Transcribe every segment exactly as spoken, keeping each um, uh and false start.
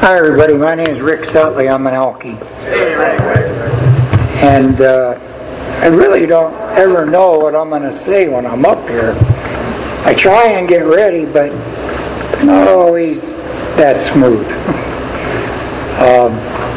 Hi everybody, my name is Rick Sutley. I'm an Alkie. Hey, Rick. And uh, I really don't ever know what I'm going to say when I'm up here. I try and get ready, but it's not always that smooth. um,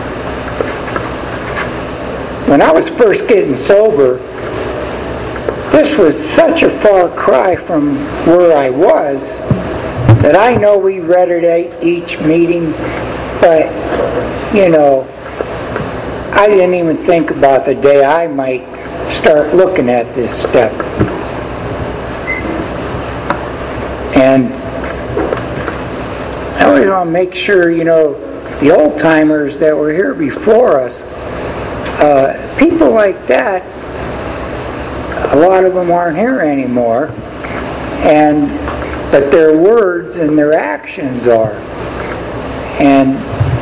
when I was first getting sober, this was such a far cry from where I was that I know we read it at each meeting, but, you know, I didn't even think about the day I might start looking at this step. And I always want to make sure, you know, the old-timers that were here before us, uh, people like that, a lot of them aren't here anymore, and but their words and their actions are. And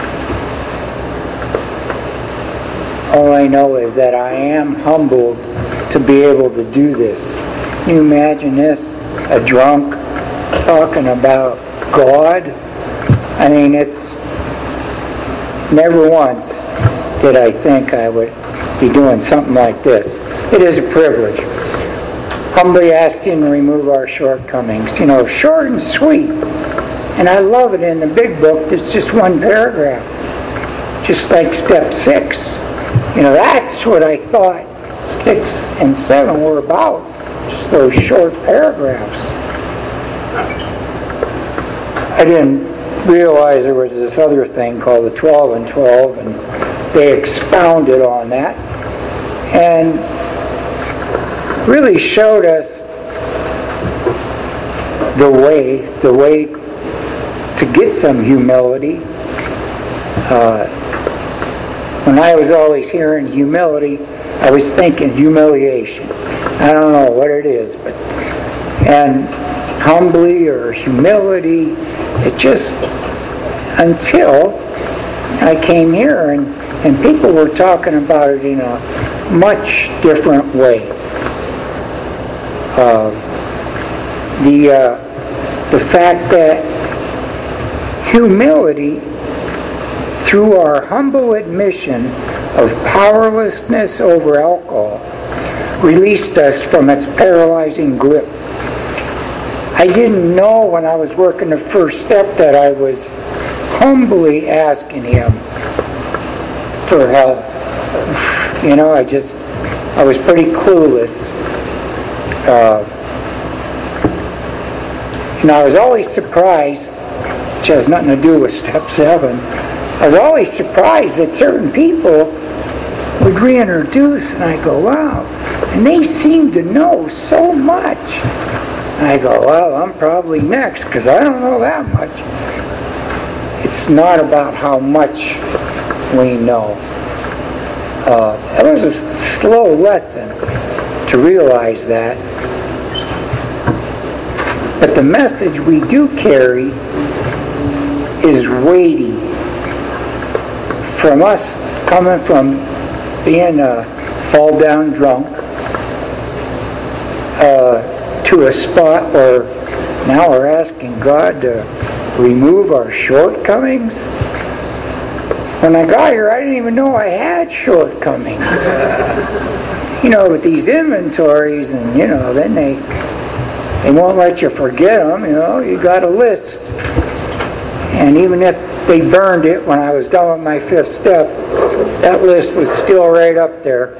all I know is that I am humbled to be able to do this. Can you imagine this? A drunk talking about God? I mean, it's never once did I think I would be doing something like this. It is a privilege. Humbly asked Him to remove our shortcomings. You know, short and sweet. And I love it in the big book. It's just one paragraph. Just like step six. You know, that's what I thought six and seven were about. Just those short paragraphs. I didn't realize there was this other thing called the twelve and twelve, and they expounded on that. And really showed us the way, the way to get some humility. Uh, when I was always hearing humility, I was thinking humiliation. I don't know what it is, but and humbly or humility, it just until I came here and, and people were talking about it in a much different way. Uh, the uh, the fact that humility, through our humble admission of powerlessness over alcohol, released us from its paralyzing grip. I didn't know when I was working the first step that I was humbly asking Him for help. You know, I just, I was pretty clueless. Uh, and I was always surprised, which has nothing to do with step seven, I was always surprised that certain people would reintroduce, and I go, wow, and they seem to know so much. And I go, well, I'm probably next, because I don't know that much. It's not about how much we know. Uh, that was a slow lesson to realize that. But the message we do carry is weighty. From us coming from being a fall-down drunk uh, to a spot where now we're asking God to remove our shortcomings. When I got here, I didn't even know I had shortcomings. You know, with these inventories, and you know, then they they won't let you forget them. You know, you got a list, and even if they burned it when I was done with my fifth step, that list was still right up there.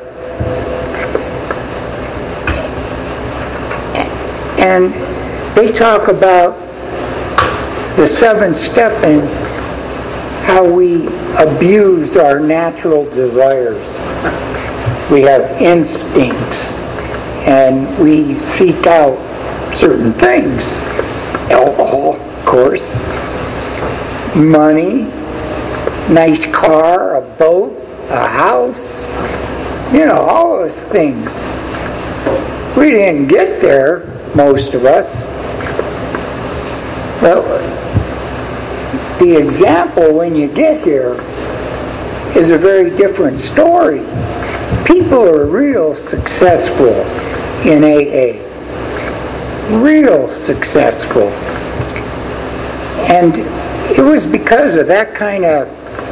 And they talk about the seventh step and how we abused our natural desires. We have instincts, and we seek out certain things. Alcohol, of course. Money, nice car, a boat, a house. You know, all those things. We didn't get there, most of us. But the example when you get here is a very different story. People are real successful in A A. Real successful. And it was because of that kind of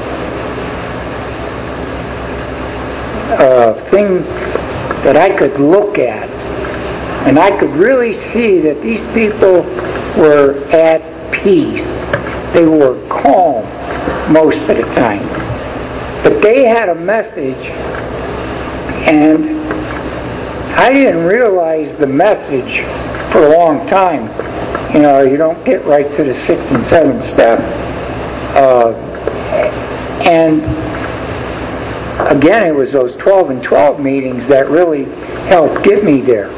uh, thing that I could look at. And I could really see that these people were at peace. They were calm most of the time. But they had a message, and I didn't realize the message for a long time. You know, you don't get right to the sixth and seventh step. Uh, and again, it was those twelve and twelve meetings that really helped get me there.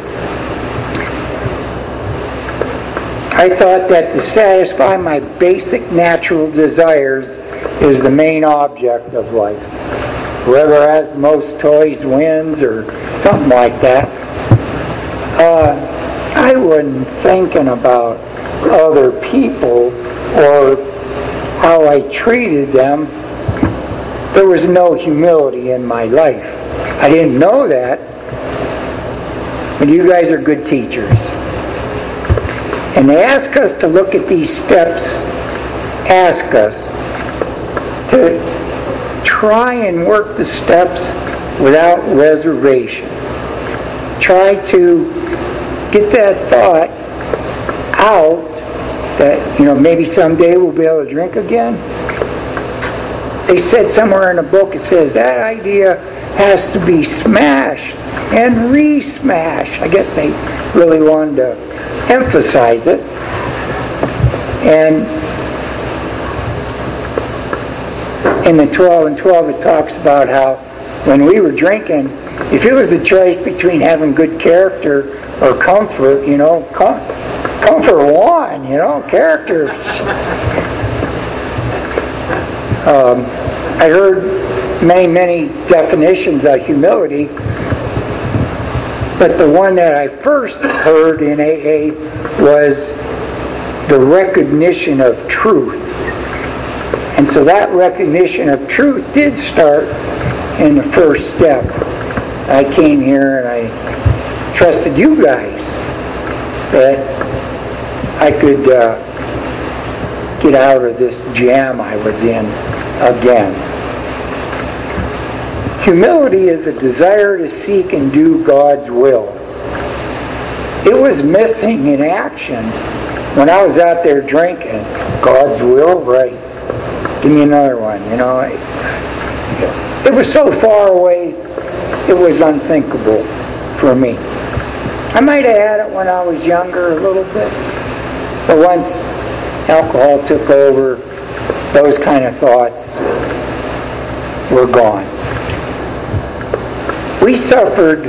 I thought that to satisfy my basic natural desires is the main object of life. Whoever has the most toys wins, or something like that. Uh, I wasn't thinking about other people or how I treated them. There was no humility in my life. I didn't know that, but you guys are good teachers. And they ask us to look at these steps, ask us to try and work the steps without reservation. Try to get that thought out that, you know, maybe someday we'll be able to drink again. They said somewhere in the book, it says that idea has to be smashed and re-smashed. I guess they really wanted to emphasize it. And in the twelve and twelve it talks about how when we were drinking, if it was a choice between having good character or comfort, you know, com- comfort won, you know, character. Um, I heard many, many definitions of humility, but the one that I first heard in A A was the recognition of truth. And so that recognition of truth did start in the first step. I came here and I trusted you guys that I could uh, get out of this jam I was in again. Humility is a desire to seek and do God's will. It was missing in action when I was out there drinking. God's will, right? Give me another one, you know. It was so far away, it was unthinkable for me. I might have had it when I was younger a little bit, but once alcohol took over, those kind of thoughts were gone. We suffered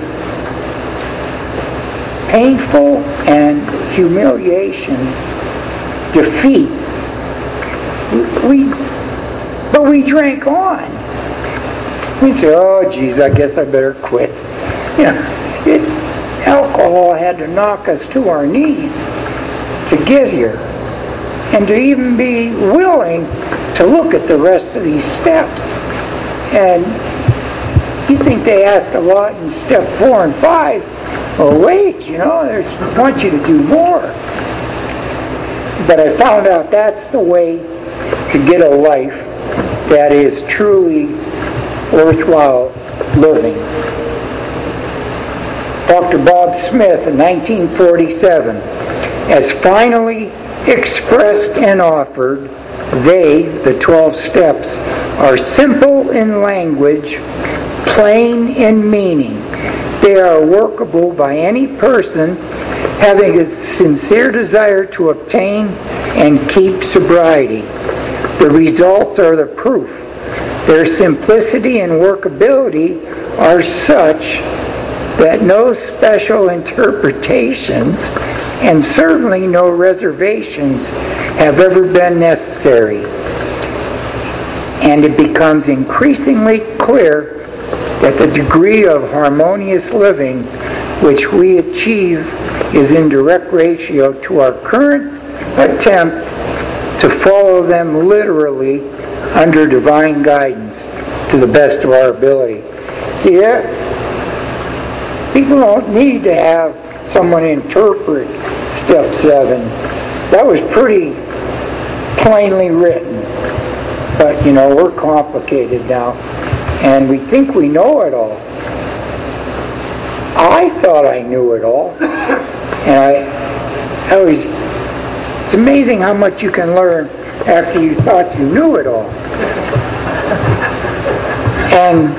painful and humiliations, defeats. We, but we drank on. We'd say, oh, geez, I guess I better quit. You know, it, alcohol had to knock us to our knees to get here. And to even be willing to look at the rest of these steps. And you think they asked a lot in step four and five. Well, wait, you know, they want you to do more. But I found out that's the way to get a life that is truly worthwhile living. Doctor Bob Smith in nineteen forty-seven, as finally expressed and offered, they, the twelve steps, are simple in language, plain in meaning. They are workable by any person having a sincere desire to obtain and keep sobriety. The results are the proof. Their simplicity and workability are such that no special interpretations and certainly no reservations have ever been necessary. And it becomes increasingly clear that the degree of harmonious living which we achieve is in direct ratio to our current attempt to follow them literally under divine guidance to the best of our ability. See, that, people don't need to have someone interpret step seven. That was pretty plainly written. But, you know, we're complicated now, and we think we know it all. I thought I knew it all, and I, I was, it's amazing how much you can learn after you thought you knew it all. And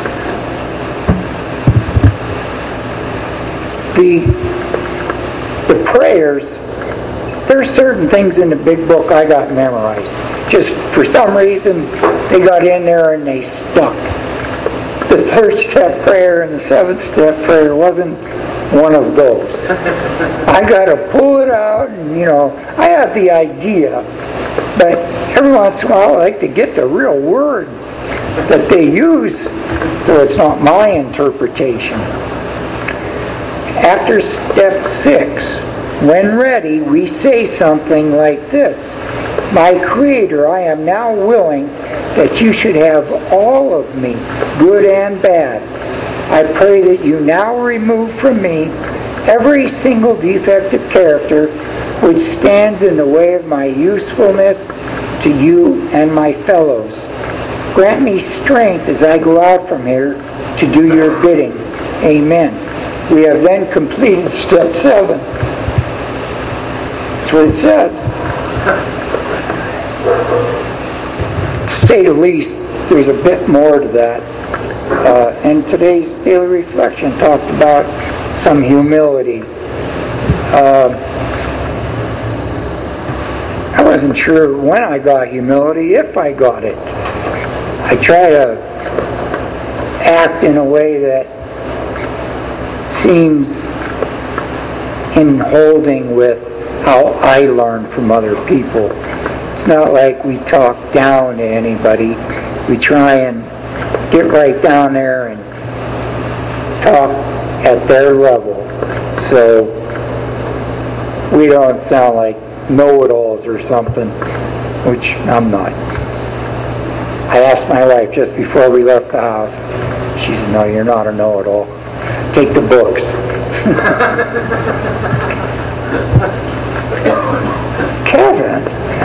the, the prayers, there's certain things in the big book I got memorized. Just for some reason, they got in there and they stuck. The third step prayer and the seventh step prayer wasn't one of those. I got to pull it out, and you know, I have the idea, but every once in a while I like to get the real words that they use, so it's not my interpretation. After step six, when ready, we say something like this: "My Creator, I am now willing that you should have all of me, good and bad. I pray that you now remove from me every single defective character which stands in the way of my usefulness to you and my fellows. Grant me strength as I go out from here to do your bidding. Amen." We have then completed step seven. That's what it says. To say the least, there's a bit more to that. Uh, and today's daily reflection talked about some humility. Uh, I wasn't sure when I got humility, if I got it. I try to act in a way that seems in holding with how I learn from other people. It's not like we talk down to anybody. We try and get right down there and talk at their level, so we don't sound like know-it-alls or something, which I'm not. I asked my wife just before we left the house. She said, "No, you're not a know-it-all. Take the books." Kevin.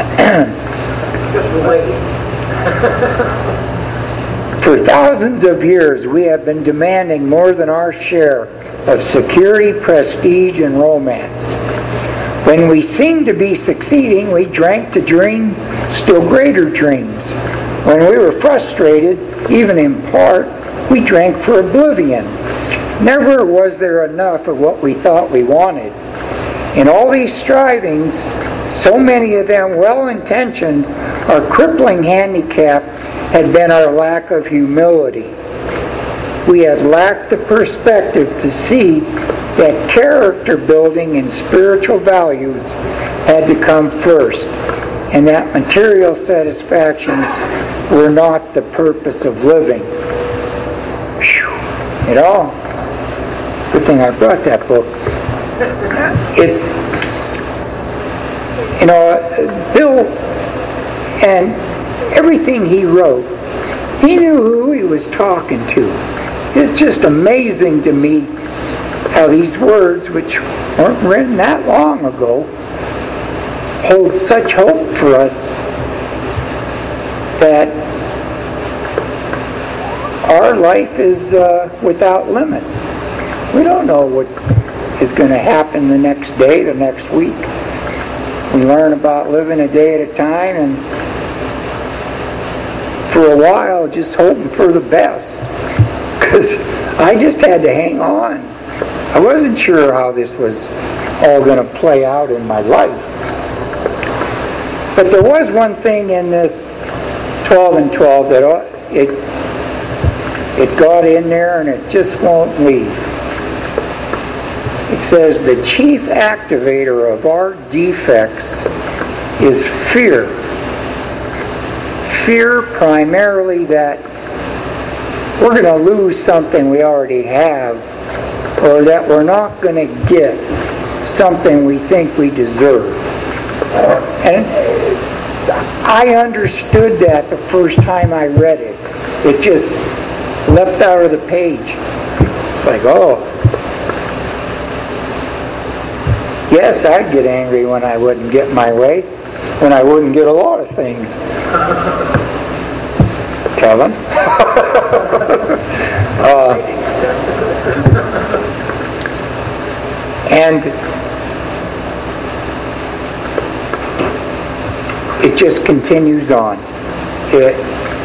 For thousands of years, we have been demanding more than our share of security, prestige, and romance. When we seemed to be succeeding, we drank to dream still greater dreams. When we were frustrated, even in part, we drank for oblivion. Never was there enough of what we thought we wanted. In all these strivings, so many of them well-intentioned, our crippling handicap had been our lack of humility. We had lacked the perspective to see that character building and spiritual values had to come first, and that material satisfactions were not the purpose of living. Whew. It all. Good thing I brought that book. It's, you know, Bill, and everything he wrote, he knew who he was talking to. It's just amazing to me how these words, which weren't written that long ago, hold such hope for us that our life is uh, without limits. We don't know what is going to happen the next day, the next week. We learn about living a day at a time, and for a while just hoping for the best, because I just had to hang on. I wasn't sure how this was all going to play out in my life. But there was one thing in this twelve and twelve that it it got in there and it just won't leave. It says the chief activator of our defects is fear. Fear primarily that we're going to lose something we already have, or that we're not going to get something we think we deserve. And I understood that the first time I read it. It just leapt out of the page. It's like, oh, yes, I'd get angry when I wouldn't get my way. when I wouldn't get a lot of things. Kevin? uh, and it just continues on. It,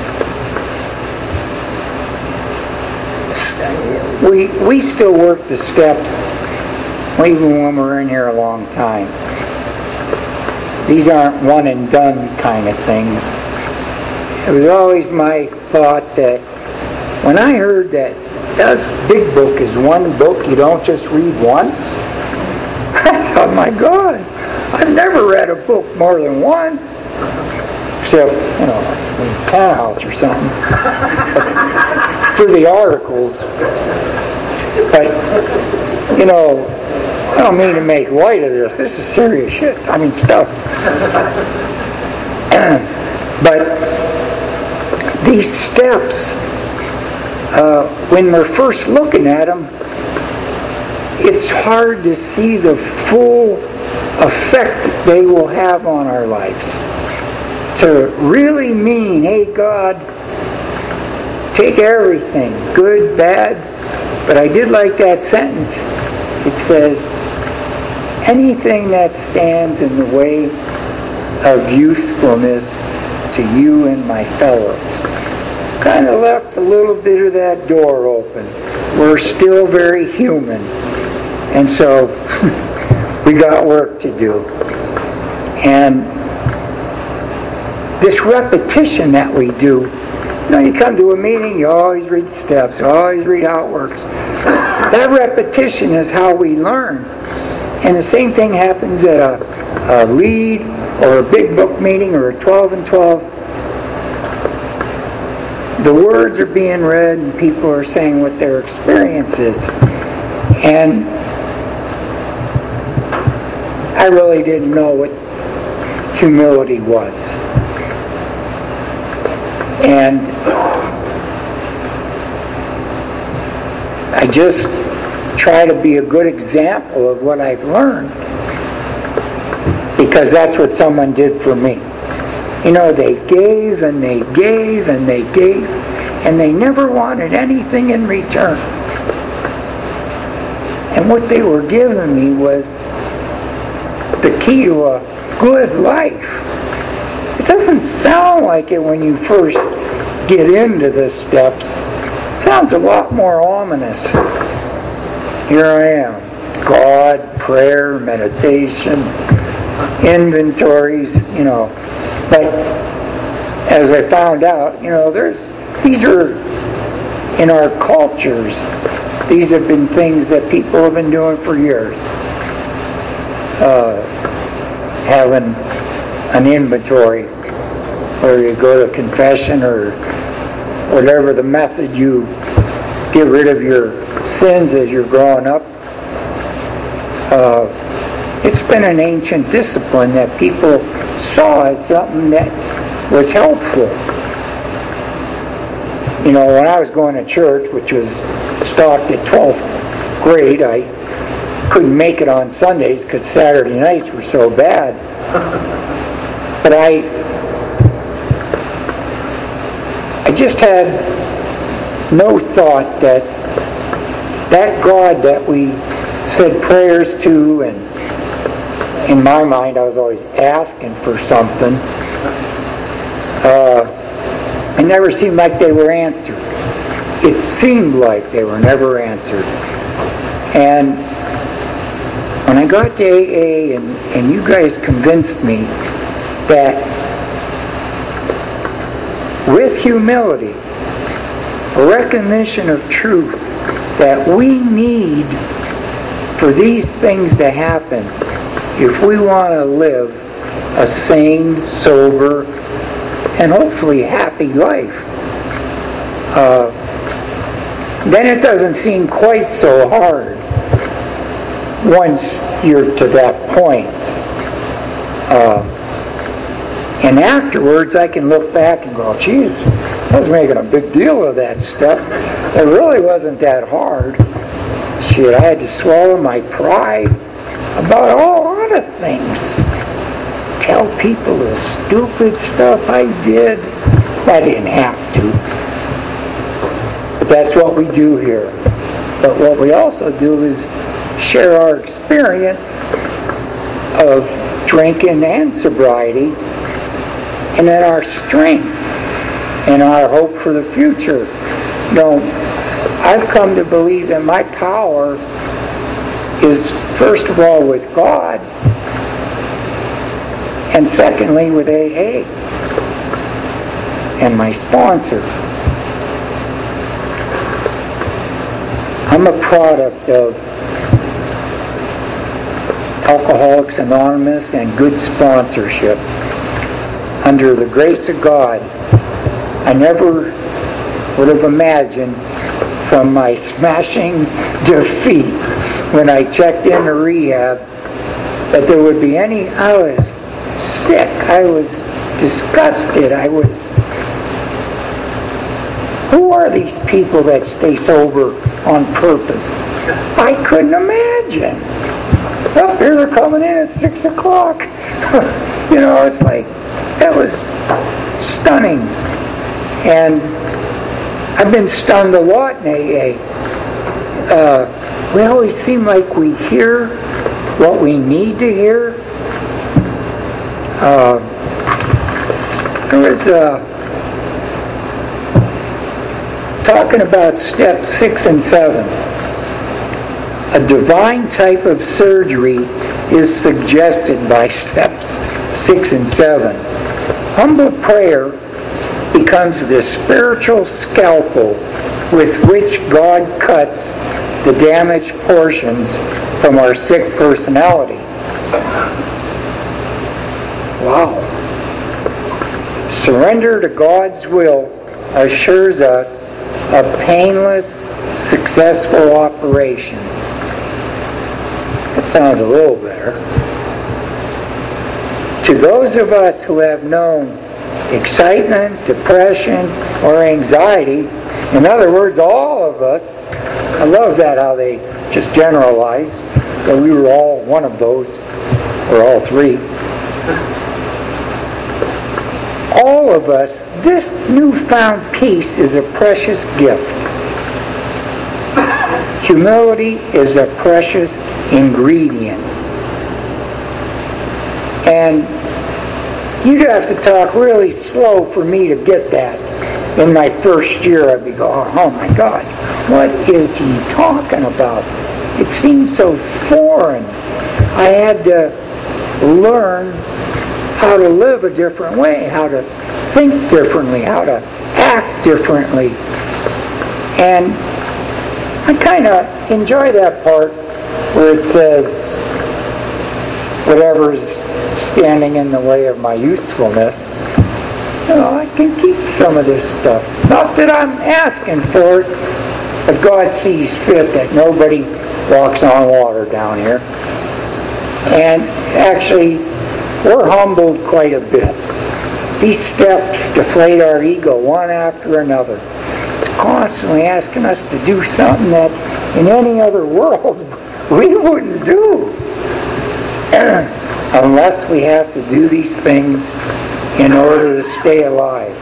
we we still work the steps even when we're in here a long time. These aren't one and done kind of things. It was always my thought that when I heard that this big book is one book, you don't just read once, I thought, my God, I've never read a book more than once, except, you know, in Penthouse or something, through the articles. But, you know, I don't mean to make light of this. This is serious shit. I mean, stuff. But these steps, uh, when we're first looking at them, it's hard to see the full effect they will have on our lives. To really mean, hey God, take everything, good, bad. But I did like that sentence. It says, anything that stands in the way of usefulness to you and my fellows. Kind of left a little bit of that door open. We're still very human. And so we got work to do. And this repetition that we do, you know, you come to a meeting, you always read the steps, you always read how it works. That repetition is how we learn. And the same thing happens at a, a lead or a big book meeting or a twelve and twelve. The words are being read and people are saying what their experience is. And I really didn't know what humility was. And I just try to be a good example of what I've learned, because that's what someone did for me. You know, they gave and they gave and they gave, and they never wanted anything in return. And what they were giving me was the key to a good life. It doesn't sound like it when you first get into the steps. It sounds a lot more ominous. Here I am. God, prayer, meditation, inventories, you know. But as I found out, you know, there's these are in our cultures. These have been things that people have been doing for years. Uh, having an inventory where you go to confession or whatever the method you get rid of your sins as you're growing up. Uh, it's been an ancient discipline that people saw as something that was helpful. You know, when I was going to church, which was stopped at twelfth grade, I couldn't make it on Sundays because Saturday nights were so bad. But I I just had no thought that that God that we said prayers to, and in my mind I was always asking for something, uh, it never seemed like they were answered. It seemed like they were never answered. And when I got to A A and, and you guys convinced me that with humility, a recognition of truth that we need for these things to happen if we want to live a sane, sober, and hopefully happy life, uh, then it doesn't seem quite so hard once you're to that point. Uh, and afterwards I can look back and go, geez, I was making a big deal of that step. It really wasn't that hard. Shit, I had to swallow my pride about all other things. tell people the stupid stuff I did. I didn't have to. But that's what we do here. But what we also do is share our experience of drinking and sobriety, and then our strength and our hope for the future. You know, I've come to believe that my power is, first of all, with God, and secondly, with A A and my sponsor. I'm a product of Alcoholics Anonymous and good sponsorship. Under the grace of God, I never would have imagined from my smashing defeat when I checked into rehab that there would be any. I was sick. I was disgusted. I was. Who are these people that stay sober on purpose? I couldn't imagine. Oh, here they're coming in at six o'clock. You know, it's like, that was stunning. And I've been stunned a lot in A A. Uh, we always seem like we hear what we need to hear. Uh, there was uh, talking about steps six and seven. A divine type of surgery is suggested by steps six and seven. Humble prayer becomes the spiritual scalpel with which God cuts the damaged portions from our sick personality. Wow. Surrender to God's will assures us a painless, successful operation. That sounds a little better. To those of us who have known excitement, depression, or anxiety, in other words, all of us, I love that how they just generalize, that we were all one of those, or all three. All of us, this newfound peace is a precious gift. Humility is a precious ingredient. And you'd have to talk really slow for me to get that. In my first year, I'd be going, oh my God, what is he talking about? It seemed so foreign. I had to learn how to live a different way, how to think differently, how to act differently. And I kind of enjoy that part where it says, whatever's standing in the way of my usefulness, you know, I can keep some of this stuff. Not that I'm asking for it, but God sees fit that nobody walks on water down here. And actually, we're humbled quite a bit. These steps deflate our ego one after another. It's constantly asking us to do something that in any other world we wouldn't do. Unless we have to do these things in order to stay alive.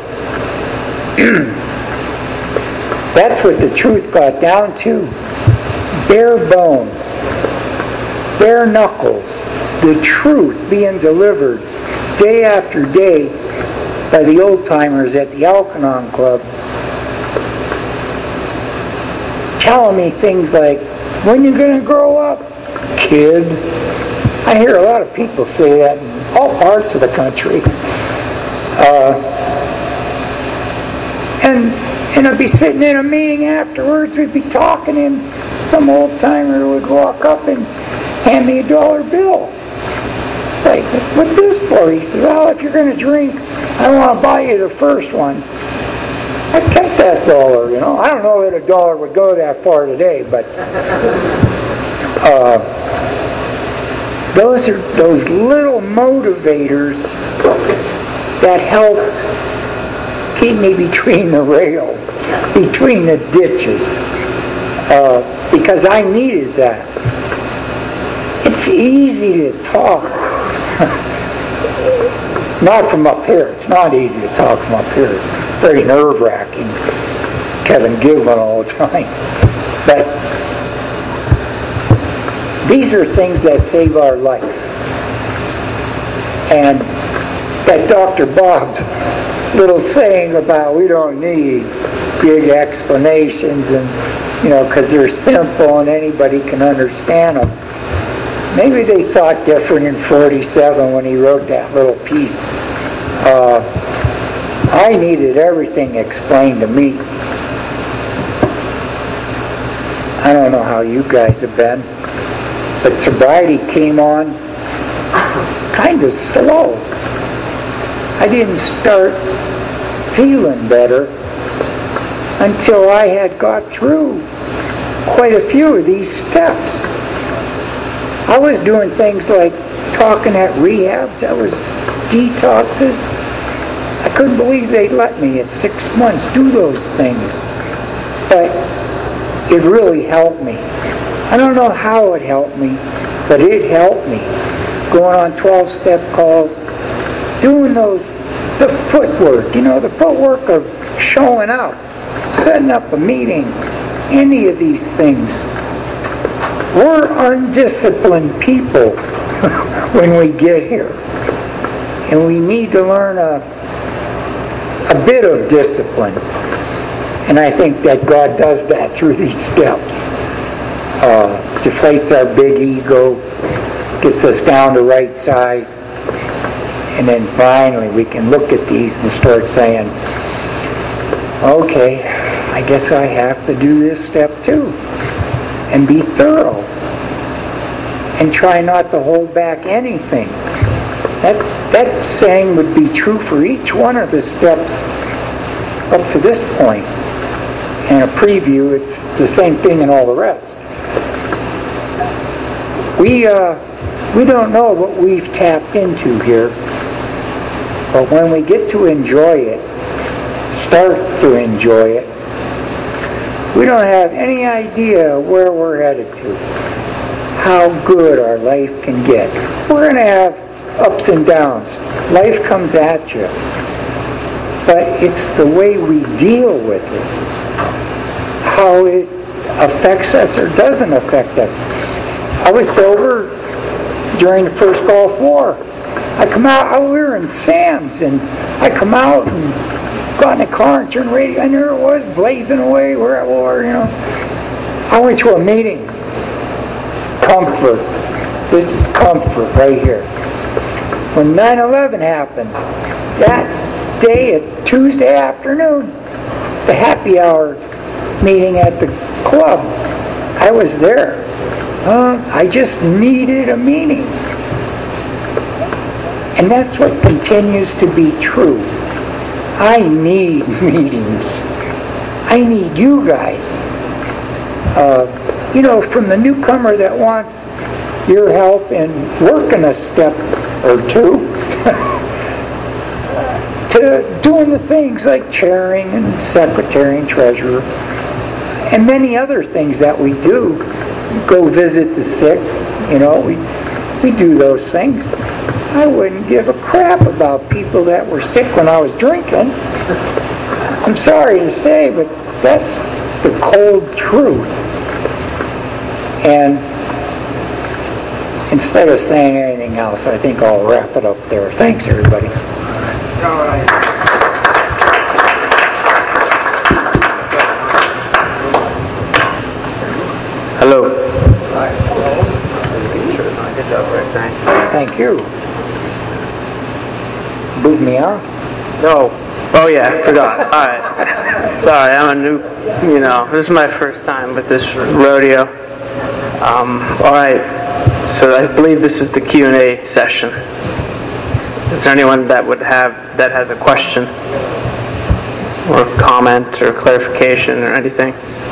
That's what the truth got down to. Bare bones, bare knuckles, the truth being delivered day after day by the old-timers at the Al-Anon Club, telling me things like, when you going to grow up, kid? I hear a lot of people say that in all parts of the country. Uh, and and I'd be sitting in a meeting afterwards, we'd be talking, and some old-timer would walk up and hand me a dollar bill. It's like, what's this for? He said, well, if you're going to drink, I want to buy you the first one. I kept that dollar, you know. I don't know that a dollar would go that far today, but uh, those are those little motivators that helped keep me between the rails, between the ditches, uh, because I needed that. It's easy to talk. Not from up here. It's not easy to talk from up here. It's very nerve-wracking. Kevin giggling all the time. But these are things that save our life. And that Doctor Bob's little saying about we don't need big explanations, and you know, because they're simple and anybody can understand them. Maybe they thought different in forty-seven when he wrote that little piece. Uh, I needed everything explained to me. I don't know how you guys have been, but sobriety came on kind of slow. I didn't start feeling better until I had got through quite a few of these steps. I was doing things like talking at rehabs, that was detoxes. I couldn't believe they'd let me at six months do those things. But it really helped me. I don't know how it helped me, but it helped me. Going on twelve-step calls, doing those, the footwork, you know, the footwork of showing up, setting up a meeting, any of these things. We're undisciplined people when we get here. And we need to learn a, a bit of discipline. And I think that God does that through these steps. Uh, deflates our big ego, gets us down to right size. And then finally we can look at these and start saying, okay, I guess I have to do this step too. And be thorough. And try not to hold back anything. That, that saying would be true for each one of the steps up to this point. And a preview, it's the same thing in all the rest. We, uh, we don't know what we've tapped into here. But when we get to enjoy it, start to enjoy it, we don't have any idea where we're headed to, how good our life can get. We're going to have ups and downs. Life comes at you. But it's the way we deal with it, how it affects us or doesn't affect us. I was sober during the first Gulf War. I come out, we were in Sam's, and I come out and got in the car and turned the radio, and there it was, blazing away, we're at war, you know. I went to a meeting. Comfort. This is comfort right here. When nine eleven happened, that day, at Tuesday afternoon, the happy hour meeting at the club, I was there. Uh, I just needed a meeting. And that's what continues to be true. I need meetings. I need you guys. Uh, you know, from the newcomer that wants your help in working a step or two to doing the things like chairing and secretary and treasurer and many other things that we do. Go visit the sick, you know, we we do those things. I wouldn't give a crap about people that were sick when I was drinking. I'm sorry to say, but that's the cold truth. And instead of saying anything else, I think I'll wrap it up there. Thanks, everybody. All right. Hello. Hi. Hello. Good job, Rick. Thanks. Thank you. Boot me out? No. Oh, yeah, I forgot. All right. Sorry, I'm a new, you know, this is my first time with this rodeo. Um, all right. So I believe this is the Q and A session. Is there anyone that would have, that has a question or comment or clarification or anything?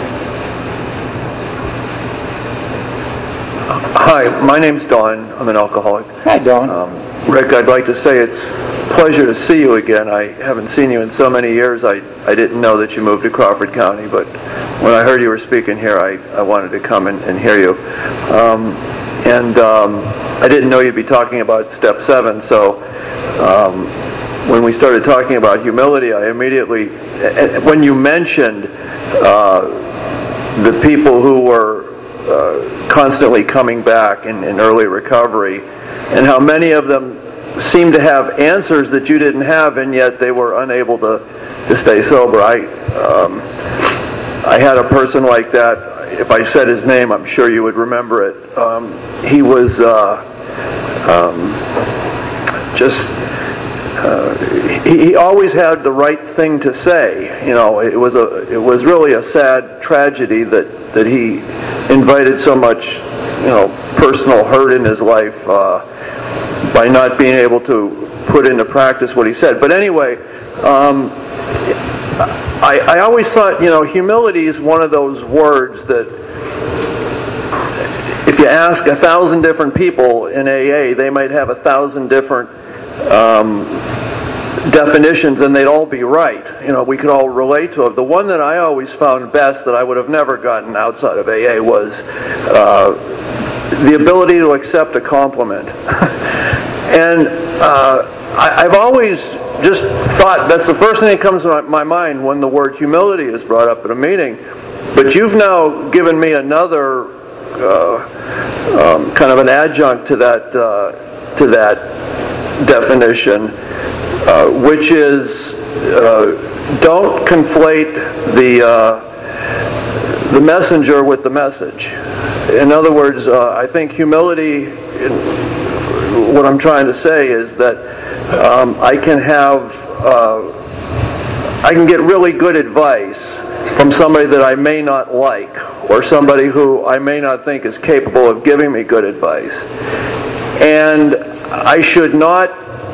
Hi, my name's Don. I'm an alcoholic. Hi, Don. Um, Rick, I'd like to say it's a pleasure to see you again. I haven't seen you in so many years. I, I didn't know that you moved to Crawford County, but when I heard you were speaking here, I, I wanted to come and, and hear you. Um, and um, I didn't know you'd be talking about Step seven, so um, when we started talking about humility, I immediately, when you mentioned uh, the people who were uh, constantly coming back in, in early recovery, and how many of them seemed to have answers that you didn't have, and yet they were unable to, to stay sober. I, um, I had a person like that. If I said his name, I'm sure you would remember it. Um, he was uh, um, just, uh, he, he always had the right thing to say. You know, it was a, it was really a sad tragedy that, that he invited so much, you know, personal hurt in his life uh, by not being able to put into practice what he said. But anyway, um, I, I always thought, you know, humility is one of those words that if you ask a thousand different people in A A, they might have a thousand different um, definitions, and they'd all be right. You know, we could all relate to it. The one that I always found best that I would have never gotten outside of A A was uh, the ability to accept a compliment. and uh, I, I've always just thought that's the first thing that comes to my mind when the word humility is brought up at a meeting. But you've now given me another uh, um, kind of an adjunct to that uh, to that definition, uh, which is uh, don't conflate the uh, the messenger with the message. In other words, uh, I think humility, what I'm trying to say is that Um, I can have, uh, I can get really good advice from somebody that I may not like, or somebody who I may not think is capable of giving me good advice. And I should not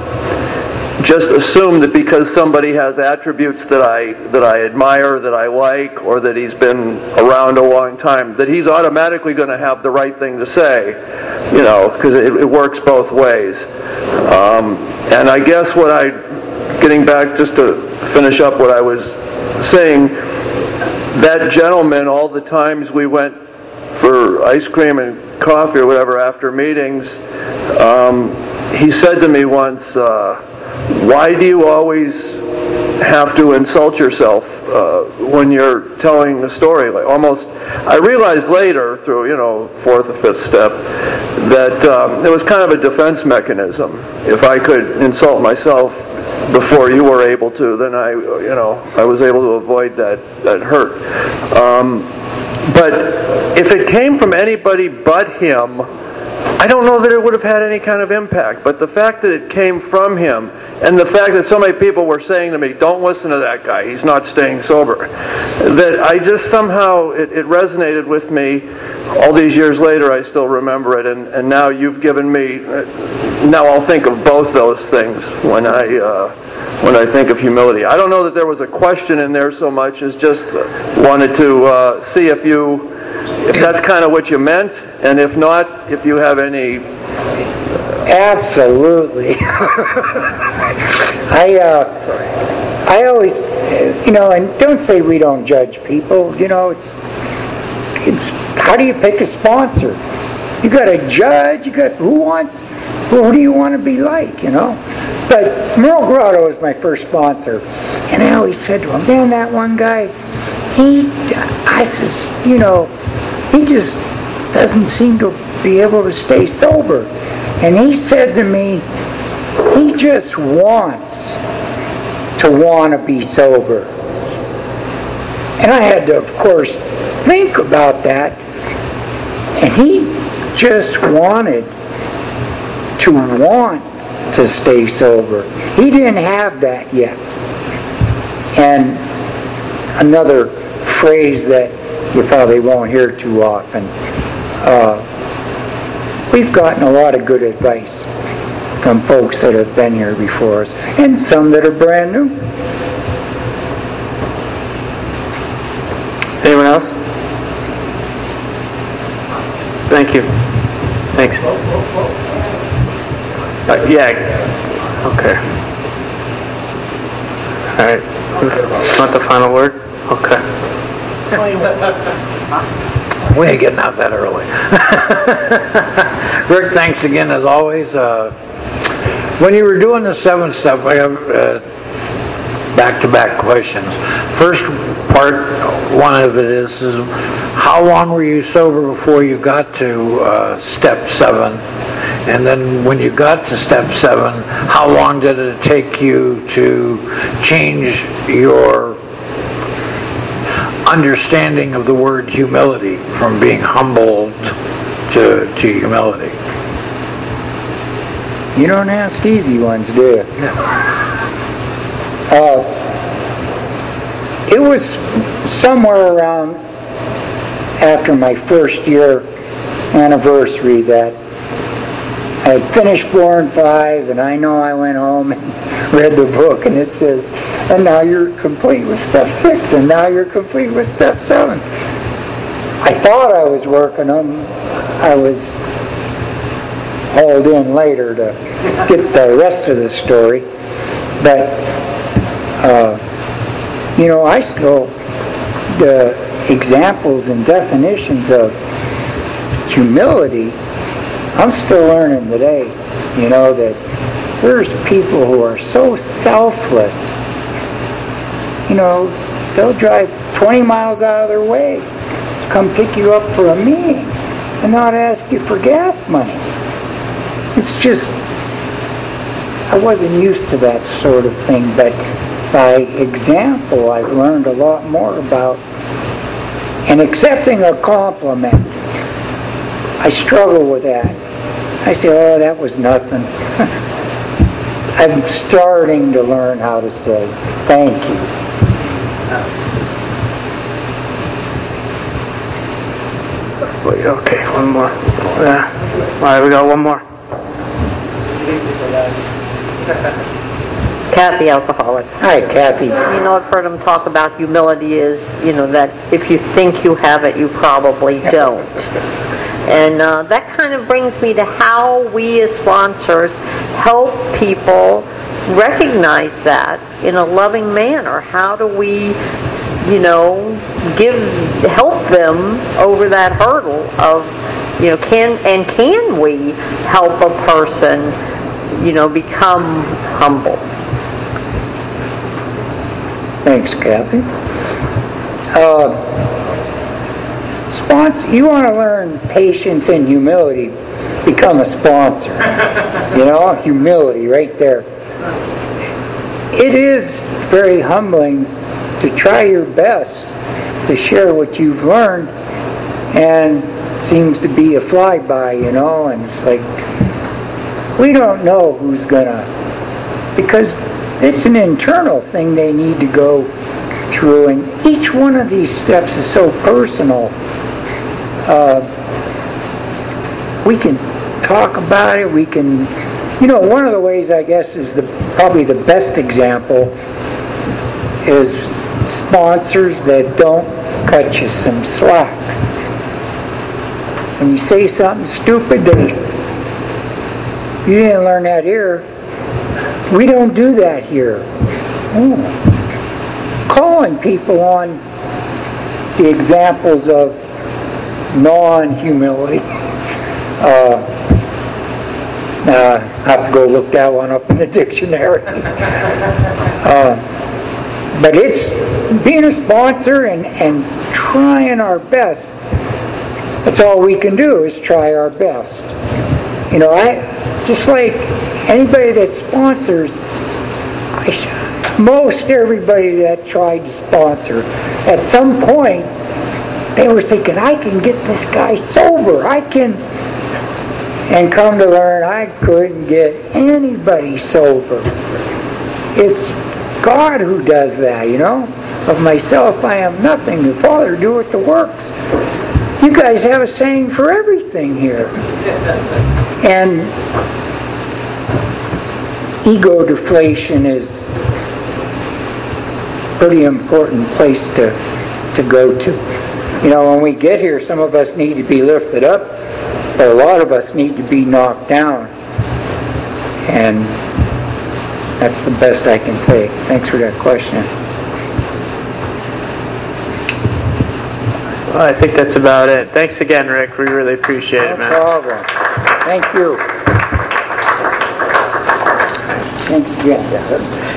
just assume that because somebody has attributes that I that I admire, that I like, or that he's been around a long time, that he's automatically going to have the right thing to say, you know, because it, it works both ways. Um, and I guess what I, getting back just to finish up what I was saying, that gentleman, all the times we went for ice cream and coffee or whatever after meetings, um, he said to me once, uh, why do you always have to insult yourself uh, when you're telling a story? Like almost, I realized later through, you know, fourth or fifth step, that um, it was kind of a defense mechanism. If I could insult myself before you were able to, then I, you know, I was able to avoid that, that hurt. Um, but if it came from anybody but him, I don't know that it would have had any kind of impact. But the fact that it came from him, and the fact that so many people were saying to me, don't listen to that guy, he's not staying sober, that I just somehow, it, it resonated with me. All these years later, I still remember it, and, and now you've given me, now I'll think of both those things when I uh, when I think of humility. I don't know that there was a question in there so much as just wanted to uh, see if you, if that's kind of what you meant, and if not, if you have any... Absolutely. I uh, I always, you know, and don't say we don't judge people. You know, it's it's how do you pick a sponsor? You got to judge. You got who wants. Well, who do you want to be like? You know. But Merle Grotto was my first sponsor, and I always said to him, "Man, that one guy, he," I says, you know, he just doesn't seem to be able to stay sober. And he said to me, he just wants to want to be sober. And I had to, of course, think about that. And he just wanted to want to stay sober. He didn't have that yet. And another phrase that you probably won't hear too often, uh, we've gotten a lot of good advice from folks that have been here before us, and some that are brand new. Anyone else? Thank you. Thanks. Uh, yeah. Okay. All right. Want the final word? Okay. We ain't getting out that early. Rick, thanks again as always. Uh, When you were doing the seven step, I have uh, back-to-back questions. First part, one of it is, is how long were you sober before you got to uh, step seven? And then when you got to step seven, how long did it take you to change your understanding of the word humility from being humbled to, to humility? You don't ask easy ones, do you? Uh, it was somewhere around after my first year anniversary that I had finished four and five, and I know I went home and read the book, and it says, and now you're complete with step six, and now you're complete with step seven. I thought I was working them. I was hauled in later to get the rest of the story, but uh, you know, I still, the examples and definitions of humility, I'm still learning today, you know, that there's people who are so selfless, you know, they'll drive twenty miles out of their way to come pick you up for a meeting and not ask you for gas money. It's just, I wasn't used to that sort of thing, but by example, I've learned a lot more about, and accepting a compliment, I struggle with that. I say, oh, that was nothing. I'm starting to learn how to say thank you. Wait, okay, one more. Yeah. All right, we got one more. Kathy, alcoholic. Hi, Kathy. You know, I've heard him talk about humility is, you know, that if you think you have it, you probably don't. And uh, that kind of brings me to how we as sponsors help people recognize that in a loving manner. How do we, you know, give help them over that hurdle of, you know, can and can we help a person, you know, become humble? Thanks, Kathy. Uh, sponsor, you want to learn patience and humility, become a sponsor. You know, humility right there. It is very humbling to try your best to share what you've learned, and it seems to be a flyby, you know, and it's like, we don't know who's gonna, because it's an internal thing they need to go through, and each one of these steps is so personal. Uh, we can talk about it, we can, you know, one of the ways, I guess, is the probably the best example is sponsors that don't cut you some slack. When you say something stupid, they, you didn't learn that here. We don't do that here. Ooh. Calling people on the examples of non-humility. Uh, uh, I have to go look that one up in the dictionary. uh, but it's being a sponsor and, and trying our best. That's all we can do is try our best. You know, I just like anybody that sponsors, I sh- most everybody that tried to sponsor, at some point, they were thinking, I can get this guy sober. I can, and come to learn, I couldn't get anybody sober. It's God who does that, you know. Of myself, I am nothing. The Father doeth the works. You guys have a saying for everything here. And ego deflation is a pretty important place to, to go to. You know, when we get here, some of us need to be lifted up, but a lot of us need to be knocked down. And that's the best I can say. Thanks for that question. Well, I think that's about it. Thanks again, Rick. We really appreciate No it, man. problem. Thank you. Thanks again.